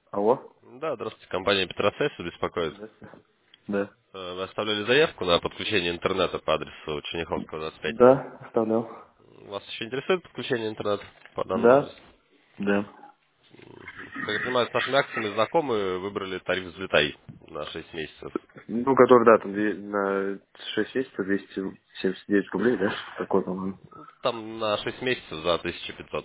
Алло? Да, здравствуйте, компания Петросейс беспокоит. Здравствуйте. Да. Вы оставляли заявку на подключение интернета по адресу Черняховского 25. Да, оставлял. Вас еще интересует подключение интернета по данному Да? адресу? Да. Как я понимаю, с нашими акциями знакомы, выбрали тариф «Взлетай» на 6 месяцев. Ну, который, да, там на 6 месяцев 279 рублей, да? Такой, по-моему. Там на 6 месяцев за 1500.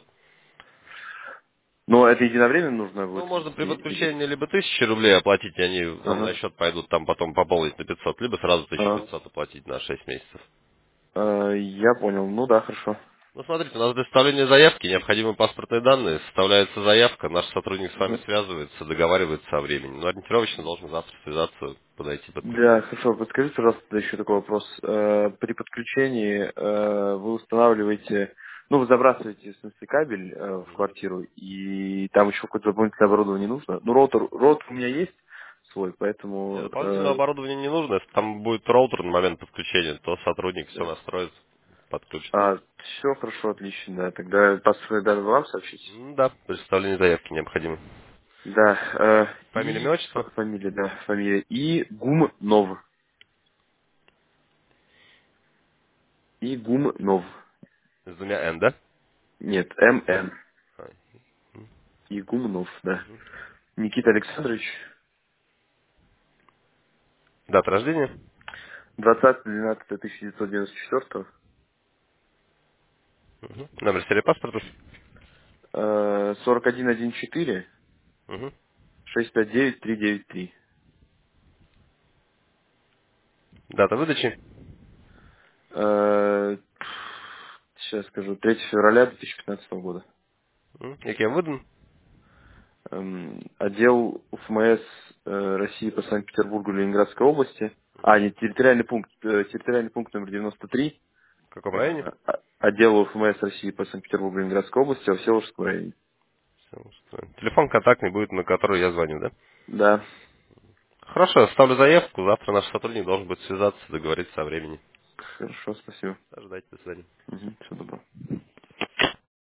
Но это единовременно нужно Ну, будет? можно при Или... подключении либо 1000 рублей оплатить, и они вам на Ага. счет пойдут там потом пополнить на 500, либо сразу А, 1500 оплатить на 6 месяцев. я понял. Ну да, хорошо. Ну, смотрите, у нас для составления заявки необходимы паспортные данные. Составляется заявка, наш сотрудник с вами Мгм. связывается, договаривается о времени. Но ориентировочно должен завтра связаться, подойти, Да, подключиться. хорошо. Подскажите, пожалуйста, еще такой вопрос. При подключении вы устанавливаете, ну, вы забрасываете, в смысле, кабель в квартиру, и там еще какое-то дополнительное оборудование нужно. Ну, роутер у меня есть свой, Нет, поэтому... дополнительного оборудования не нужно. Если там будет роутер на момент подключения, то сотрудник все да. настроит, подключит. Все хорошо, отлично, да. Тогда паспортные данные вам сообщить? Да, при составлении заявки необходимо. Да. Фамилия, имя, И отчество? фамилия, да, фамилия. И Гумнов. И Гумнов. С двумя «Н», да? Нет, МН. А, И Гумнов, да. Никита Александрович. Дата рождения? 20.12.1994. Номер серии паспорта? 4114 Мгм. 659 393. Дата выдачи? Сейчас скажу. 3 февраля 2015 года. И кем выдан? Отдел УФМС России по Санкт-Петербургу и Ленинградской области. Нет, территориальный пункт номер 93. В каком районе? Отдел УФМС России по Санкт-Петербургу и Ленинградской области, во Всеволожском районе. Всё, устроено. Телефон контактный будет, на который я звоню, да? Да, Хорошо, я ставлю заявку. Завтра наш сотрудник должен будет связаться, договориться о времени. хорошо, спасибо. Ждать, до свидания. Всего доброго.